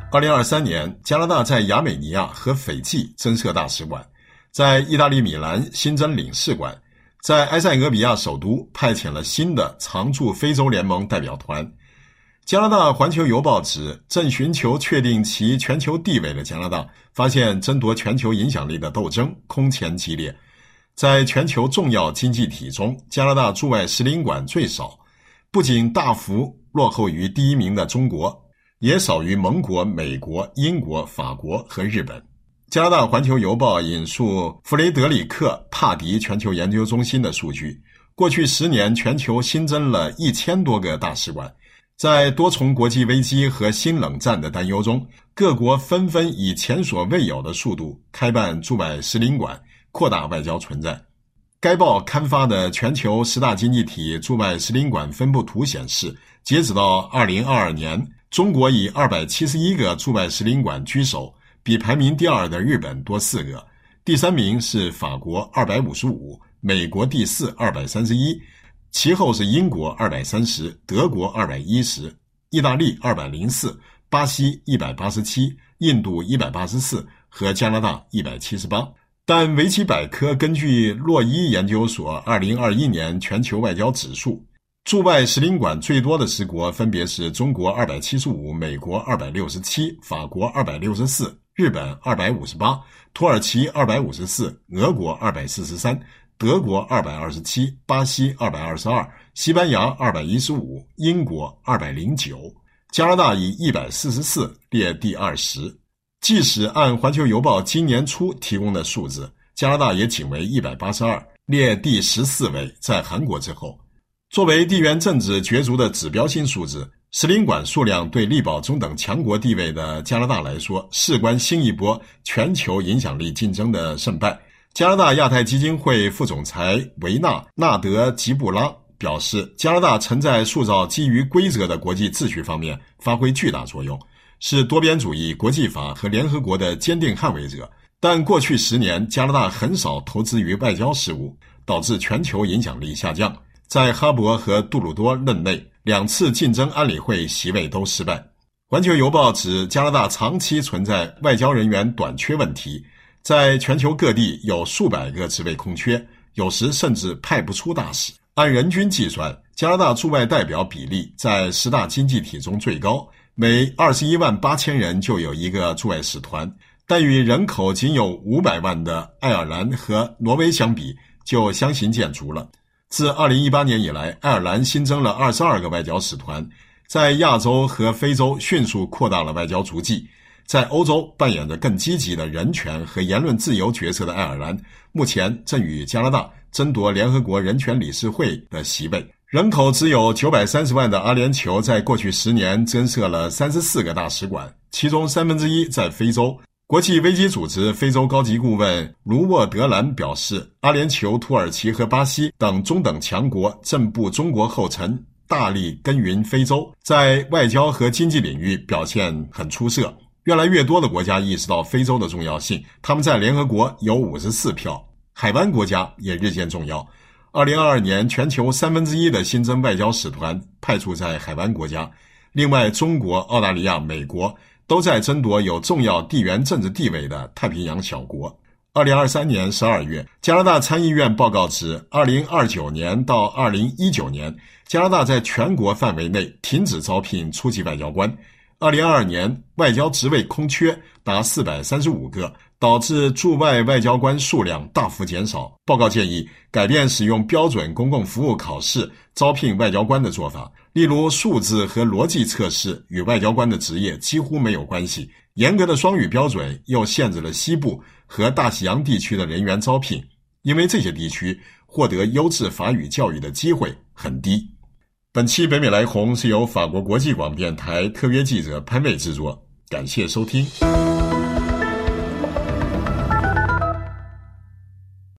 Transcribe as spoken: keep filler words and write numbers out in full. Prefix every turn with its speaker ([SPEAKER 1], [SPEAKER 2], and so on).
[SPEAKER 1] 二零二三年，加拿大在亚美尼亚和斐济增设大使馆，在意大利米兰新增领事馆，在埃塞俄比亚首都派遣了新的常驻非洲联盟代表团。加拿大环球邮报指，正寻求确定其全球地位的加拿大发现争夺全球影响力的斗争空前激烈。在全球重要经济体中，加拿大驻外使领馆最少，不仅大幅落后于第一名的中国，也少于盟国、美国、英国、法国和日本。加拿大环球邮报引述弗雷德里克·帕迪全球研究中心的数据，过去十年全球新增了一千多个大使馆。在多重国际危机和新冷战的担忧中，各国纷纷以前所未有的速度开办驻外使领馆，扩大外交存在。该报刊发的全球十大经济体驻外使领馆分布图显示，截止到二零二二年，中国以二百七十一个驻外使领馆居首，比排名第二的日本多四个，第三名是法国二百五十五，美国第四二百三十一，其后是英国二百三十，德国二百一十，意大利二百零四，巴西一百八十七，印度一百八十四和加拿大一百七十八。但维基百科根据洛伊研究所二零二一年全球外交指数，驻外使领馆最多的十国分别是中国二百七十五，美国二百六十七，法国二百六十四，日本二百五十八，土耳其二百五十四，俄国二百四十三，德国二百二十七，巴西二百二十二，西班牙二百一十五，英国二百零九，加拿大以一百四十四列第二十。即使按环球邮报今年初提供的数字，加拿大也仅为一百八十二，列第十四位，在韩国之后。作为地缘政治角逐的指标性数字，使领馆数量对力保中等强国地位的加拿大来说，事关新一波全球影响力竞争的胜败。加拿大亚太基金会副总裁维纳·纳德吉布拉表示，加拿大曾在塑造基于规则的国际秩序方面发挥巨大作用，是多边主义、国际法和联合国的坚定捍卫者。但过去十年，加拿大很少投资于外交事务，导致全球影响力下降。在哈勃和杜鲁多任内，两次竞争安理会席位都失败。环球邮报指，加拿大长期存在外交人员短缺问题，在全球各地有数百个职位空缺，有时甚至派不出大使。按人均计算，加拿大驻外代表比例在十大经济体中最高，每二十一万八千人就有一个驻外使团，但与人口仅有五百万的爱尔兰和挪威相比，就相形见绌了。自二零一八年以来，爱尔兰新增了二十二个外交使团，在亚洲和非洲迅速扩大了外交足迹。在欧洲扮演着更积极的人权和言论自由角色的爱尔兰，目前正与加拿大争夺联合国人权理事会的席位。人口只有九百三十万的阿联酋在过去十年增设了三十四个大使馆，其中三分之一在非洲。国际危机组织非洲高级顾问卢沃德兰表示，阿联酋、土耳其和巴西等中等强国正步中国后尘，大力耕耘非洲，在外交和经济领域表现很出色。越来越多的国家意识到非洲的重要性，他们在联合国有五十四票，海湾国家也日渐重要。二零二二年，全球三分之一的新增外交使团派驻在海湾国家，另外中国、澳大利亚、美国都在争夺有重要地缘政治地位的太平洋小国。二零二三年十二月，加拿大参议院报告指，二零二九年到二零一九年，加拿大在全国范围内停止招聘初级外交官。二零二二年，外交职位空缺达四百三十五个，导致驻外外交官数量大幅减少。报告建议改变使用标准公共服务考试招聘外交官的做法，例如数字和逻辑测试与外交官的职业几乎没有关系。严格的双语标准又限制了西部和大西洋地区的人员招聘，因为这些地区获得优质法语教育的机会很低。本期北美来红是由法国国际广播电台特约记者潘卫制作，感谢收听。